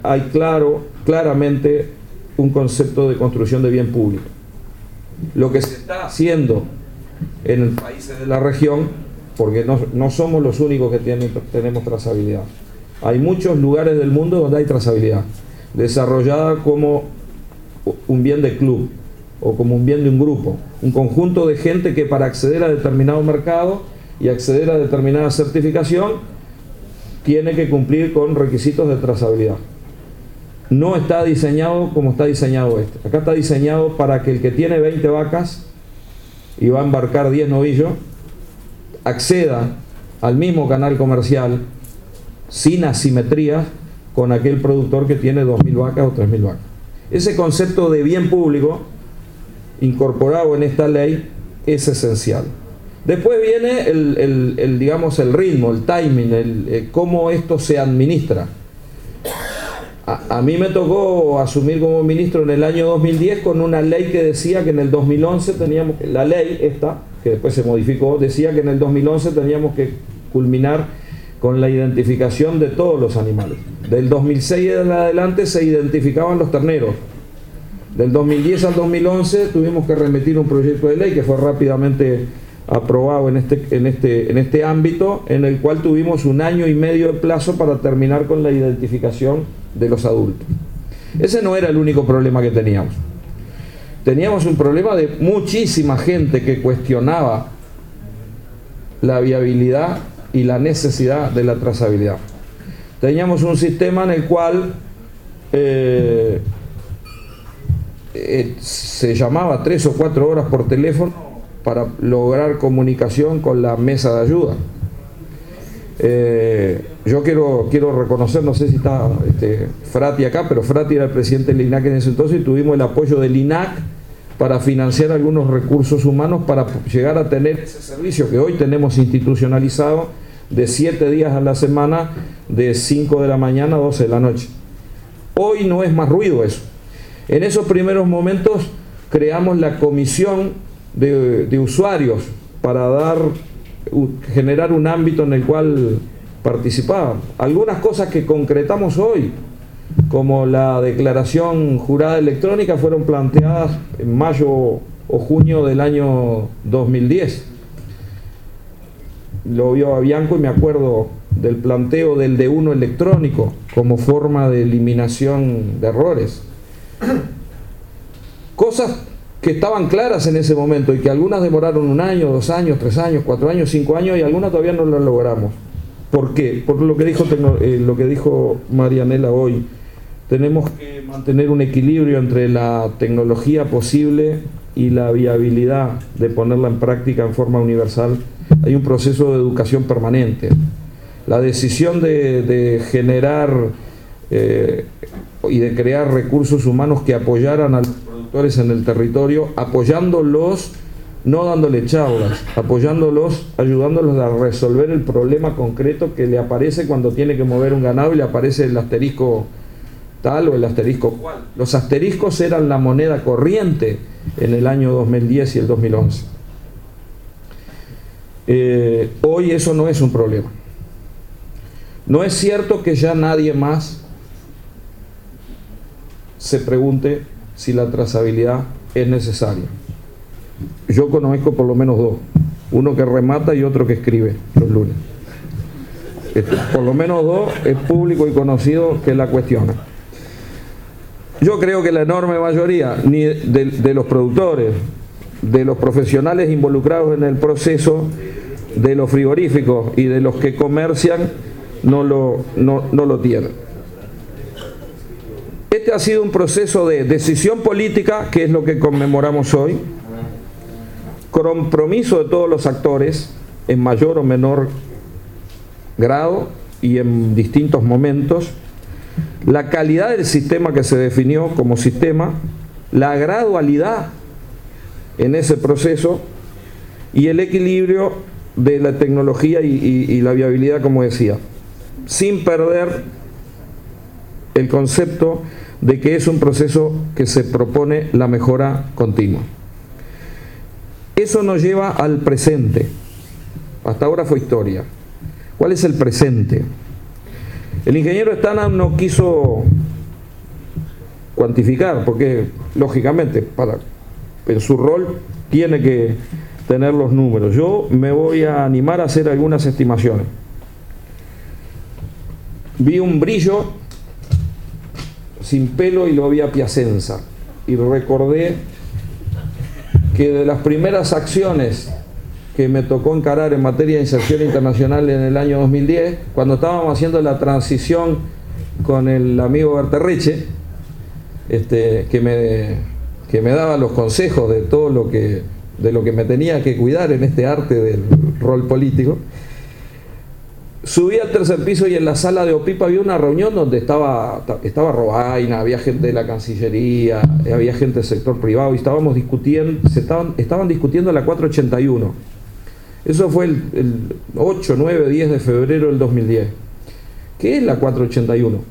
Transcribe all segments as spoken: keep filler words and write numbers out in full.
Hay claro, claramente un concepto de construcción de bien público. Lo que se está haciendo en los países de la región, porque no, no somos los únicos que tienen, tenemos trazabilidad. Hay muchos lugares del mundo donde hay trazabilidad, desarrollada como un bien de club o como un bien de un grupo, un conjunto de gente que para acceder a determinado mercado y acceder a determinada certificación tiene que cumplir con requisitos de trazabilidad. No está diseñado como está diseñado este. Acá está diseñado para que el que tiene veinte vacas y va a embarcar diez novillos acceda al mismo canal comercial sin asimetrías con aquel productor que tiene dos mil vacas o tres mil vacas. Ese concepto de bien público incorporado en esta ley es esencial. Después viene el, el, el digamos, el ritmo, el timing, el, el cómo esto se administra. A, a mí me tocó asumir como ministro en el año dos mil diez con una ley que decía que en el dos mil once teníamos, la ley esta, que después se modificó, decía que en el dos mil once teníamos que culminar con la identificación de todos los animales. Del dos mil seis en adelante se identificaban los terneros. Del dos mil diez al dos mil once tuvimos que remitir un proyecto de ley que fue rápidamente aprobado en este, en este, en este ámbito, en el cual tuvimos un año y medio de plazo para terminar con la identificación de los adultos. Ese no era el único problema que teníamos. Teníamos un problema de muchísima gente que cuestionaba la viabilidad y la necesidad de la trazabilidad. Teníamos un sistema en el cual eh, eh, se llamaba tres o cuatro horas por teléfono para lograr comunicación con la mesa de ayuda. Eh, yo quiero, quiero reconocer, no sé si está este, Frati acá, pero Frati era el presidente del I N A C en ese entonces y tuvimos el apoyo del I N A C para financiar algunos recursos humanos para llegar a tener ese servicio que hoy tenemos institucionalizado de siete días a la semana, de cinco de la mañana a doce de la noche. Hoy no es más ruido eso. En esos primeros momentos creamos la comisión de, de usuarios para dar, generar un ámbito en el cual participaban. Algunas cosas que concretamos hoy, como la declaración jurada electrónica, fueron planteadas en mayo o junio del año dos mil diez. Lo vio a Bianco y me acuerdo del planteo del D uno electrónico como forma de eliminación de errores. Cosas que estaban claras en ese momento y que algunas demoraron un año, dos años, tres años, cuatro años, cinco años y algunas todavía no las logramos. ¿Por qué? Por lo que dijo, eh, lo que dijo Marianela hoy. Tenemos que mantener un equilibrio entre la tecnología posible y la viabilidad de ponerla en práctica en forma universal. Hay un proceso de educación permanente. La decisión de, de generar eh, y de crear recursos humanos que apoyaran a los productores en el territorio, apoyándolos, no dándole charlas, apoyándolos, ayudándolos a resolver el problema concreto que le aparece cuando tiene que mover un ganado y le aparece el asterisco tal o el asterisco cual. Los asteriscos eran la moneda corriente en el año dos mil diez y el dos mil once. Eh, hoy eso no es un problema. No es cierto que ya nadie más se pregunte si la trazabilidad es necesaria. Yo conozco por lo menos dos, uno que remata y otro que escribe los lunes. Por lo menos dos es público y conocido que la cuestiona. Yo creo que la enorme mayoría ni de, de los productores, de los profesionales involucrados en el proceso, de los frigoríficos y de los que comercian no lo, no, no lo tienen. Este ha sido un proceso de decisión política, que es lo que conmemoramos hoy, compromiso de todos los actores en mayor o menor grado y en distintos momentos, la calidad del sistema que se definió como sistema, la gradualidad en ese proceso y el equilibrio de la tecnología y, y, y la viabilidad, como decía, sin perder el concepto de que es un proceso que se propone la mejora continua. Eso nos lleva al presente. Hasta ahora fue historia. ¿Cuál es el presente? El ingeniero Stannard no quiso cuantificar, porque lógicamente para, en su rol tiene que tener los números. Yo me voy a animar a hacer algunas estimaciones. Vi un brillo sin pelo y lo vi a Piacenza, y recordé que de las primeras acciones que me tocó encarar en materia de inserción internacional en el año dos mil diez, cuando estábamos haciendo la transición con el amigo Berterreche, este, que me, que me daba los consejos de todo lo que, de lo que me tenía que cuidar en este arte del rol político, subí al tercer piso y en la sala de OPIPA había una reunión donde estaba, estaba Robaina, había gente de la Cancillería, había gente del sector privado, y estábamos discutiendo, se estaban, estaban discutiendo la cuatrocientos ochenta y uno. Eso fue el, el ocho, nueve, diez de febrero del dos mil diez. ¿Qué es la cuatrocientos ochenta y uno?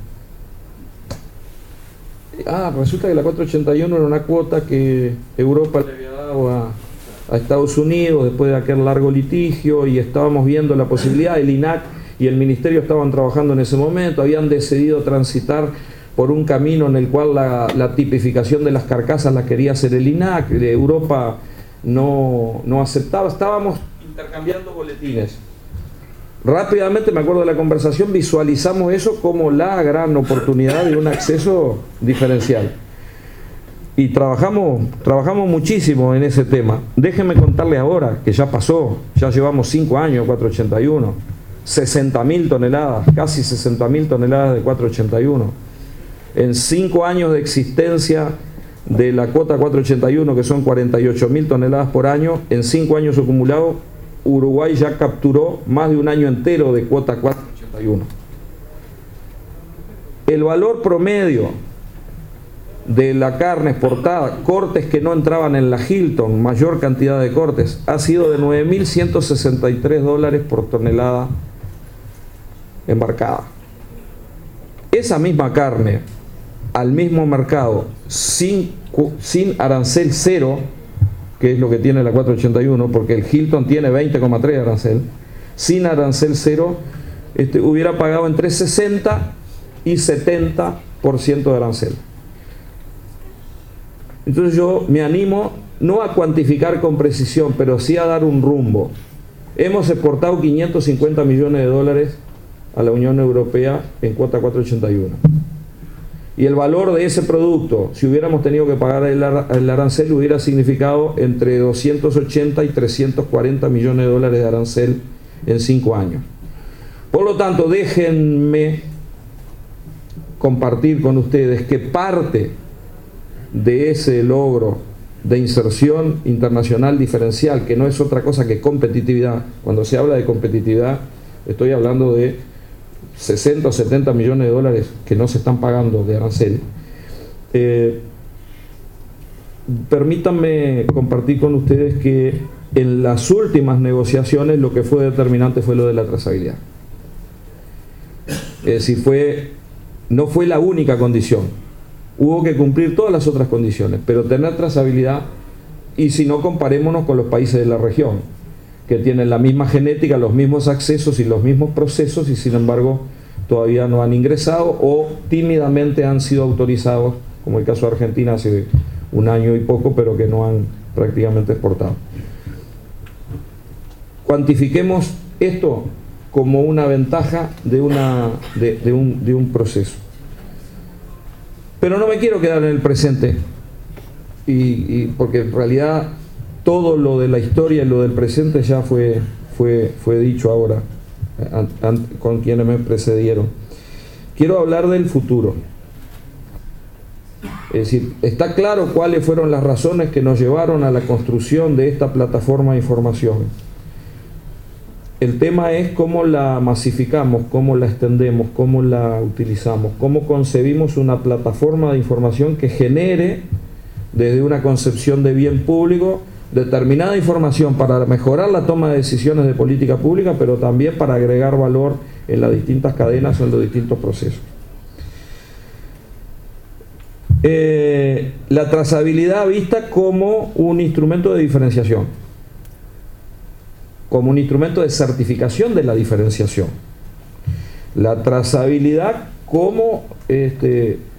Ah, resulta que la cuatrocientos ochenta y uno era una cuota que Europa le había dado a, a Estados Unidos después de aquel largo litigio, y estábamos viendo la posibilidad. El I N A C y el Ministerio estaban trabajando en ese momento, habían decidido transitar por un camino en el cual la, la tipificación de las carcasas la quería hacer el I N A C, Europa no, no aceptaba, estábamos intercambiando boletines. Rápidamente, me acuerdo de la conversación, visualizamos eso como la gran oportunidad de un acceso diferencial. Y trabajamos, trabajamos muchísimo en ese tema. Déjenme contarle ahora, que ya pasó, ya llevamos cinco años, cuatrocientos ochenta y uno, sesenta mil toneladas, casi sesenta mil toneladas de cuatrocientos ochenta y uno. En cinco años de existencia de la cuota cuatrocientos ochenta y uno, que son cuarenta y ocho mil toneladas por año, en cinco años acumulados, Uruguay ya capturó más de un año entero de cuota cuatrocientos ochenta y uno. El valor promedio de la carne exportada, cortes que no entraban en la Hilton, mayor cantidad de cortes, ha sido de nueve mil ciento sesenta y tres dólares por tonelada embarcada. Esa misma carne al mismo mercado, sin, sin arancel cero, que es lo que tiene la cuatrocientos ochenta y uno, porque el Hilton tiene veinte coma tres de arancel, sin arancel cero, este, hubiera pagado entre sesenta y setenta por ciento de arancel. Entonces yo me animo no a cuantificar con precisión, pero sí a dar un rumbo. Hemos exportado quinientos cincuenta millones de dólares a la Unión Europea en cuota cuatrocientos ochenta y uno. Y el valor de ese producto, si hubiéramos tenido que pagar el, ar el arancel, hubiera significado entre doscientos ochenta y trescientos cuarenta millones de dólares de arancel en cinco años. Por lo tanto, déjenme compartir con ustedes que parte de ese logro de inserción internacional diferencial, que no es otra cosa que competitividad. Cuando se habla de competitividad, estoy hablando de sesenta o setenta millones de dólares que no se están pagando de arancel. Eh, permítanme compartir con ustedes que en las últimas negociaciones lo que fue determinante fue lo de la trazabilidad. Es decir, fue, no fue la única condición. Hubo que cumplir todas las otras condiciones, pero tener trazabilidad, y si no, comparémonos con los países de la región, que tienen la misma genética, los mismos accesos y los mismos procesos, y sin embargo todavía no han ingresado o tímidamente han sido autorizados, como el caso de Argentina hace un año y poco, pero que no han prácticamente exportado. Cuantifiquemos esto como una ventaja de, una, de, de, un, de un proceso. Pero no me quiero quedar en el presente, y, y porque en realidad todo lo de la historia y lo del presente ya fue, fue, fue dicho ahora an, an, con quienes me precedieron. Quiero hablar del futuro. Es decir, está claro cuáles fueron las razones que nos llevaron a la construcción de esta plataforma de información. El tema es cómo la masificamos, cómo la extendemos, cómo la utilizamos, cómo concebimos una plataforma de información que genere, desde una concepción de bien público, determinada información para mejorar la toma de decisiones de política pública, pero también para agregar valor en las distintas cadenas o en los distintos procesos. Eh, la trazabilidad vista como un instrumento de diferenciación, como un instrumento de certificación de la diferenciación. La trazabilidad como este,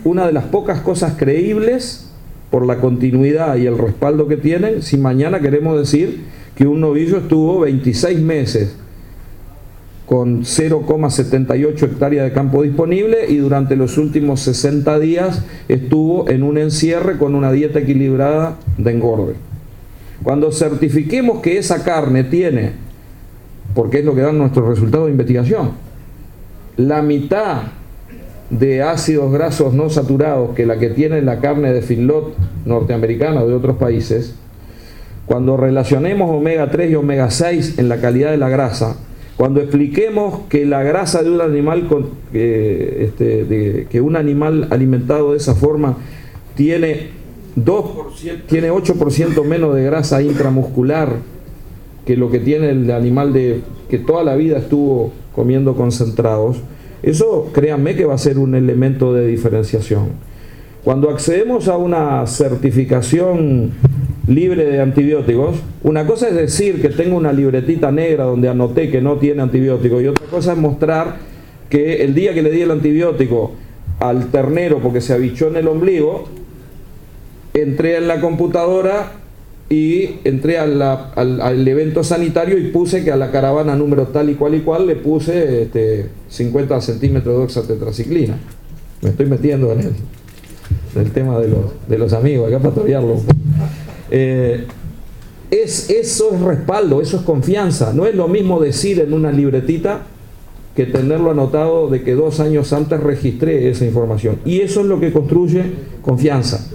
una de las pocas cosas creíbles por la continuidad y el respaldo que tienen, si mañana queremos decir que un novillo estuvo veintiséis meses con cero coma setenta y ocho hectáreas de campo disponible y durante los últimos sesenta días estuvo en un encierre con una dieta equilibrada de engorde. Cuando certifiquemos que esa carne tiene, porque es lo que dan nuestros resultados de investigación, la mitad de ácidos grasos no saturados que la que tiene la carne de feedlot norteamericana o de otros países, cuando relacionemos omega tres y omega seis en la calidad de la grasa, cuando expliquemos que la grasa de un animal con, eh, este, de, que un animal alimentado de esa forma tiene, dos por ciento, tiene ocho por ciento menos de grasa intramuscular que lo que tiene el animal de, que toda la vida estuvo comiendo concentrados, eso créanme que va a ser un elemento de diferenciación. Cuando accedemos a una certificación libre de antibióticos, una cosa es decir que tengo una libretita negra donde anoté que no tiene antibiótico, y otra cosa es mostrar que el día que le di el antibiótico al ternero porque se abichó en el ombligo, entré en la computadora y entré a la, al, al evento sanitario y puse que a la caravana número tal y cual y cual le puse este, cincuenta centímetros de oxatetraciclina. Me estoy metiendo en el, en el tema de los, de los amigos, acá para torearlo un poco. Eh, es, eso es respaldo, eso es confianza. No es lo mismo decir en una libretita que tenerlo anotado de que dos años antes registré esa información. Y eso es lo que construye confianza.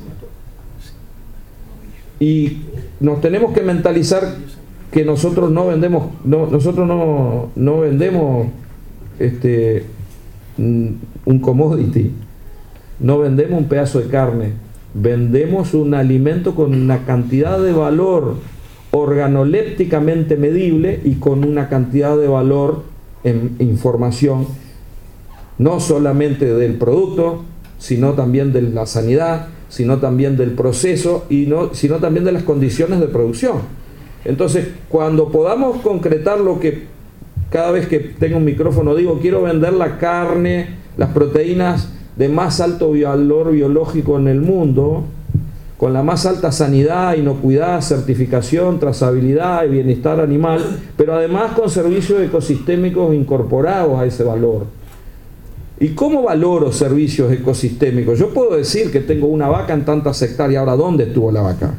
Y nos tenemos que mentalizar que nosotros no vendemos, no, nosotros no, no vendemos este, un commodity, no vendemos un pedazo de carne, vendemos un alimento con una cantidad de valor organolépticamente medible y con una cantidad de valor en información, no solamente del producto, sino también de la sanidad, sino también del proceso, y no, sino también de las condiciones de producción. Entonces, cuando podamos concretar lo que cada vez que tengo un micrófono digo, quiero vender la carne, las proteínas de más alto valor biológico en el mundo, con la más alta sanidad, inocuidad, certificación, trazabilidad y bienestar animal, pero además con servicios ecosistémicos incorporados a ese valor. ¿Y cómo valoro servicios ecosistémicos? Yo puedo decir que tengo una vaca en tantas hectáreas. Ahora, ¿dónde estuvo la vaca?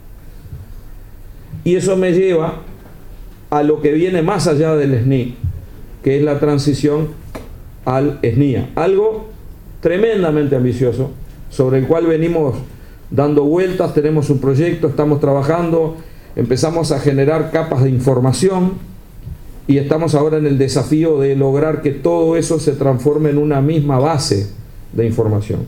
Y eso me lleva a lo que viene más allá del S N I, que es la transición al S N I A. Algo tremendamente ambicioso, sobre el cual venimos dando vueltas, tenemos un proyecto, estamos trabajando, empezamos a generar capas de información, y estamos ahora en el desafío de lograr que todo eso se transforme en una misma base de información.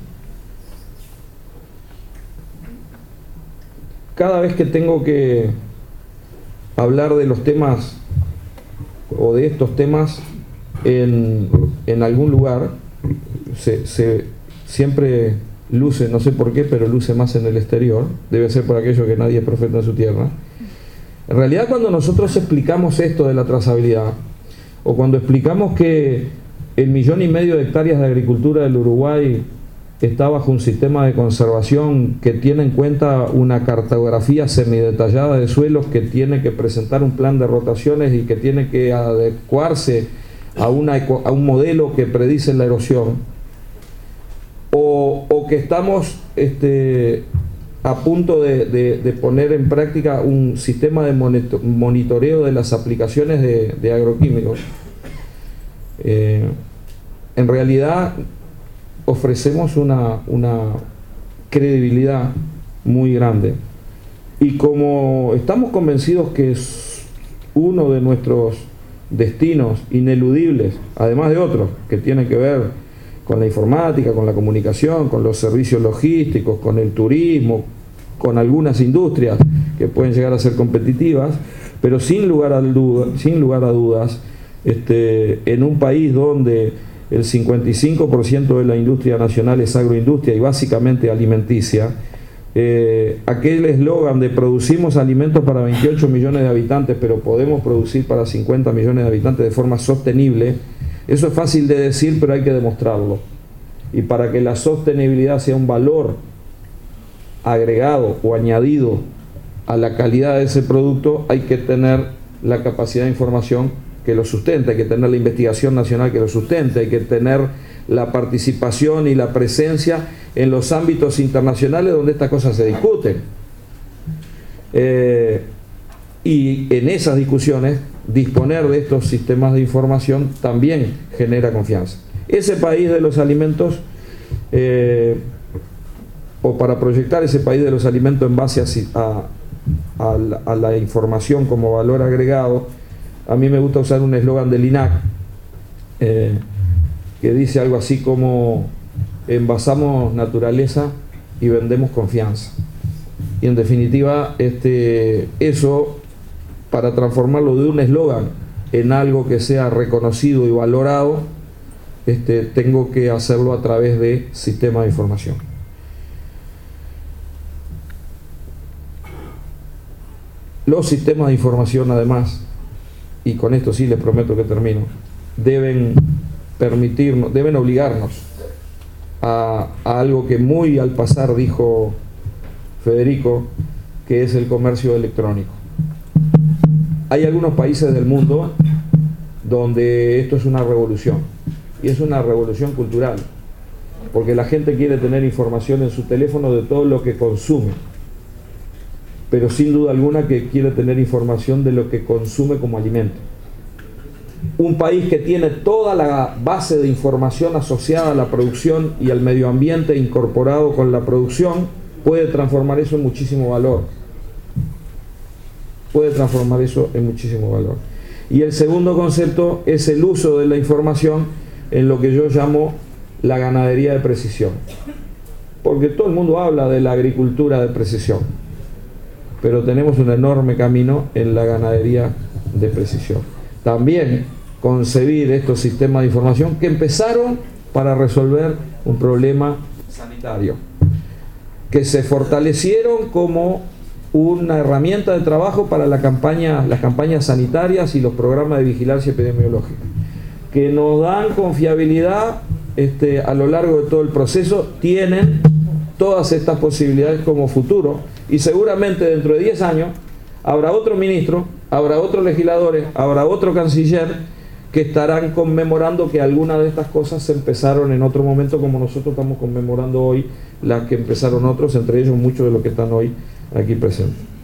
Cada vez que tengo que hablar de los temas o de estos temas en, en algún lugar, se, se, siempre luce, no sé por qué, pero luce más en el exterior, debe ser por aquello que nadie es profeta en su tierra. En realidad, cuando nosotros explicamos esto de la trazabilidad, o cuando explicamos que el millón y medio de hectáreas de agricultura del Uruguay está bajo un sistema de conservación que tiene en cuenta una cartografía semidetallada de suelos, que tiene que presentar un plan de rotaciones y que tiene que adecuarse a, una, a un modelo que predice la erosión, o, o que estamos este, a punto de, de, de poner en práctica un sistema de monitoreo de las aplicaciones de, de agroquímicos. Eh, en realidad ofrecemos una, una credibilidad muy grande, y como estamos convencidos que es uno de nuestros destinos ineludibles, además de otros que tienen que ver con la informática, con la comunicación, con los servicios logísticos, con el turismo, con algunas industrias que pueden llegar a ser competitivas, pero sin lugar a dudas, sin lugar a dudas este, en un país donde el cincuenta y cinco por ciento de la industria nacional es agroindustria y básicamente alimenticia, eh, aquel eslogan de producimos alimentos para veintiocho millones de habitantes, pero podemos producir para cincuenta millones de habitantes de forma sostenible, eso es fácil de decir, pero hay que demostrarlo. Y para que la sostenibilidad sea un valor agregado o añadido a la calidad de ese producto, hay que tener la capacidad de información que lo sustente, hay que tener la investigación nacional que lo sustente, hay que tener la participación y la presencia en los ámbitos internacionales donde estas cosas se discuten. Eh, y en esas discusiones, disponer de estos sistemas de información también genera confianza. Ese país de los alimentos, eh, o para proyectar ese país de los alimentos en base a, a, a, la, a la información como valor agregado, a mí me gusta usar un eslogan del I N A C, eh, que dice algo así como: envasamos naturaleza y vendemos confianza. Y en definitiva, este, eso, para transformarlo de un eslogan en algo que sea reconocido y valorado, este, tengo que hacerlo a través de sistemas de información. Los sistemas de información, además, y con esto sí les prometo que termino, deben permitirnos, deben obligarnos a, a algo que muy al pasar dijo Federico, que es el comercio electrónico. Hay algunos países del mundo donde esto es una revolución, y es una revolución cultural, porque la gente quiere tener información en su teléfono de todo lo que consume, pero sin duda alguna que quiere tener información de lo que consume como alimento. Un país que tiene toda la base de información asociada a la producción y al medio ambiente incorporado con la producción, puede transformar eso en muchísimo valor. Puede transformar eso en muchísimo valor. Y el segundo concepto es el uso de la información en lo que yo llamo la ganadería de precisión. Porque todo el mundo habla de la agricultura de precisión, pero tenemos un enorme camino en la ganadería de precisión. También concebir estos sistemas de información que empezaron para resolver un problema sanitario, que se fortalecieron como una herramienta de trabajo para la campaña, las campañas sanitarias y los programas de vigilancia epidemiológica, que nos dan confiabilidad este, a lo largo de todo el proceso, tienen todas estas posibilidades como futuro, y seguramente dentro de diez años habrá otro ministro, habrá otros legisladores, habrá otro canciller que estarán conmemorando que algunas de estas cosas se empezaron en otro momento, como nosotros estamos conmemorando hoy las que empezaron otros, entre ellos muchos de los que están hoy aquí presentes.